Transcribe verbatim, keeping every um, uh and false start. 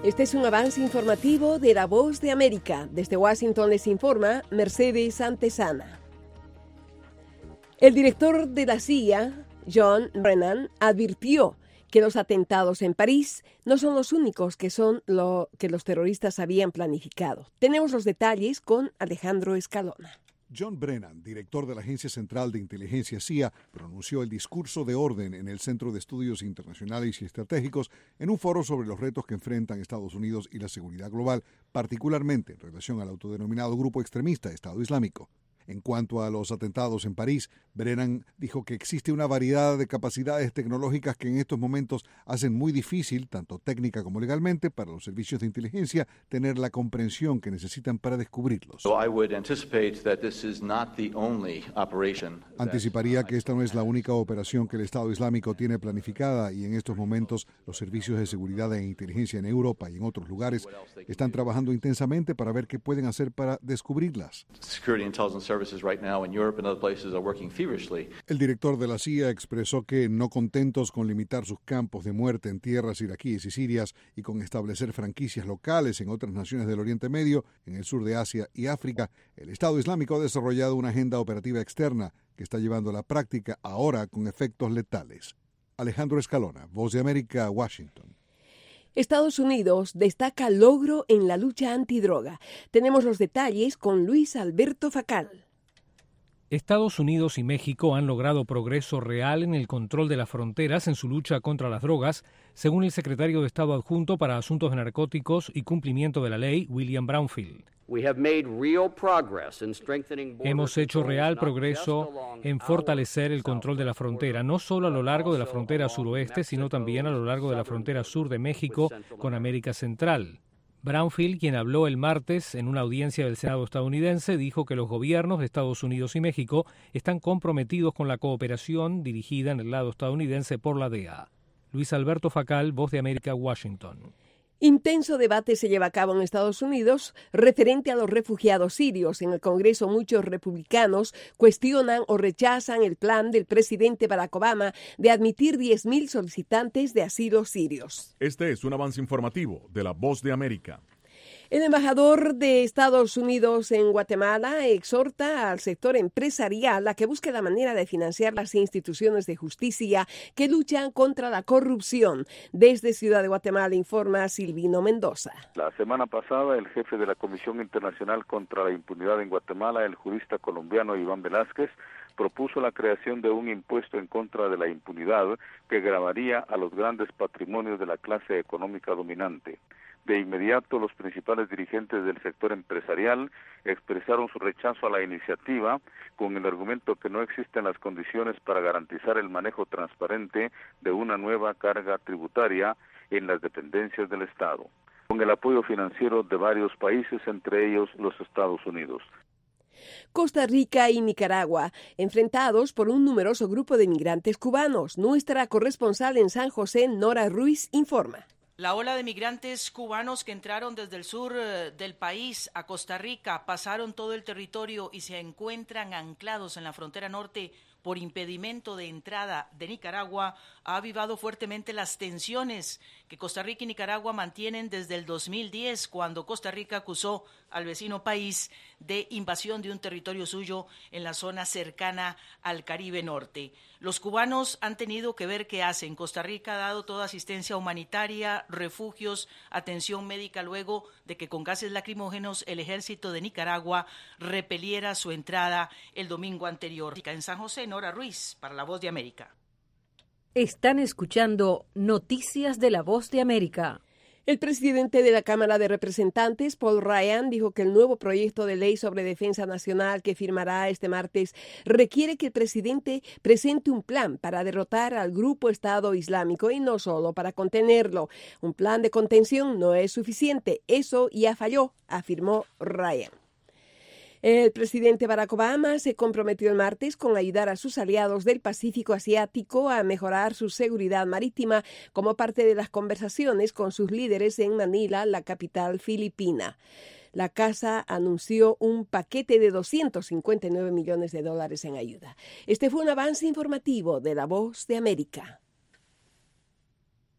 Este es un avance informativo de La Voz de América. Desde Washington les informa Mercedes Antesana. El director de la C I A, John Brennan, advirtió que los atentados en París no son los únicos que son lo que los terroristas habían planificado. Tenemos los detalles con Alejandro Escalona. John Brennan, director de la Agencia Central de Inteligencia C I A, pronunció el discurso de orden en el Centro de Estudios Internacionales y Estratégicos en un foro sobre los retos que enfrentan Estados Unidos y la seguridad global, particularmente en relación al autodenominado grupo extremista Estado Islámico. En cuanto a los atentados en París, Brennan dijo que existe una variedad de capacidades tecnológicas que en estos momentos hacen muy difícil, tanto técnica como legalmente, para los servicios de inteligencia tener la comprensión que necesitan para descubrirlos. Anticiparía que esta no es la única operación que el Estado Islámico tiene planificada y en estos momentos los servicios de seguridad e inteligencia en Europa y en otros lugares están trabajando intensamente para ver qué pueden hacer para descubrirlas. El director de la C I A expresó que, no contentos con limitar sus campos de muerte en tierras iraquíes y sirias y con establecer franquicias locales en otras naciones del Oriente Medio, en el sur de Asia y África, el Estado Islámico ha desarrollado una agenda operativa externa que está llevando a la práctica ahora con efectos letales. Alejandro Escalona, Voz de América, Washington. Estados Unidos destaca logro en la lucha antidroga. Tenemos los detalles con Luis Alberto Facal. Estados Unidos y México han logrado progreso real en el control de las fronteras en su lucha contra las drogas, según el secretario de Estado adjunto para Asuntos de Narcóticos y Cumplimiento de la Ley, William Brownfield. Hemos hecho real progreso en fortalecer el control de la frontera, no solo a lo largo de la frontera suroeste, sino también a lo largo de la frontera sur de México con América Central. Brownfield, quien habló el martes en una audiencia del Senado estadounidense, dijo que los gobiernos de Estados Unidos y México están comprometidos con la cooperación dirigida en el lado estadounidense por la D E A. Luis Alberto Facal, Voz de América, Washington. Intenso debate se lleva a cabo en Estados Unidos referente a los refugiados sirios. En el Congreso, muchos republicanos cuestionan o rechazan el plan del presidente Barack Obama de admitir diez mil solicitantes de asilo sirios. Este es un avance informativo de La Voz de América. El embajador de Estados Unidos en Guatemala exhorta al sector empresarial a que busque la manera de financiar las instituciones de justicia que luchan contra la corrupción. Desde Ciudad de Guatemala informa Silvino Mendoza. La semana pasada, el jefe de la Comisión Internacional contra la Impunidad en Guatemala, el jurista colombiano Iván Velázquez, propuso la creación de un impuesto en contra de la impunidad que gravaría a los grandes patrimonios de la clase económica dominante. De inmediato, los principales dirigentes del sector empresarial expresaron su rechazo a la iniciativa con el argumento que no existen las condiciones para garantizar el manejo transparente de una nueva carga tributaria en las dependencias del Estado, con el apoyo financiero de varios países, entre ellos los Estados Unidos. Costa Rica y Nicaragua, enfrentados por un numeroso grupo de migrantes cubanos. Nuestra corresponsal en San José, Nora Ruiz, informa. La ola de migrantes cubanos que entraron desde el sur del país a Costa Rica pasaron todo el territorio y se encuentran anclados en la frontera norte por impedimento de entrada de Nicaragua ha avivado fuertemente las tensiones que Costa Rica y Nicaragua mantienen desde el dos mil diez, cuando Costa Rica acusó al vecino país de invasión de un territorio suyo en la zona cercana al Caribe Norte. Los cubanos han tenido que ver qué hacen. Costa Rica ha dado toda asistencia humanitaria, refugios, atención médica luego de que con gases lacrimógenos el ejército de Nicaragua repeliera su entrada el domingo anterior. En San José, Nora Ruiz, para La Voz de América. Están escuchando Noticias de La Voz de América. El presidente de la Cámara de Representantes, Paul Ryan, dijo que el nuevo proyecto de ley sobre defensa nacional que firmará este martes requiere que el presidente presente un plan para derrotar al grupo Estado Islámico y no solo para contenerlo. Un plan de contención no es suficiente. Eso ya falló, afirmó Ryan. El presidente Barack Obama se comprometió el martes con ayudar a sus aliados del Pacífico Asiático a mejorar su seguridad marítima como parte de las conversaciones con sus líderes en Manila, la capital filipina. La casa anunció un paquete de doscientos cincuenta y nueve millones de dólares en ayuda. Este fue un avance informativo de La Voz de América.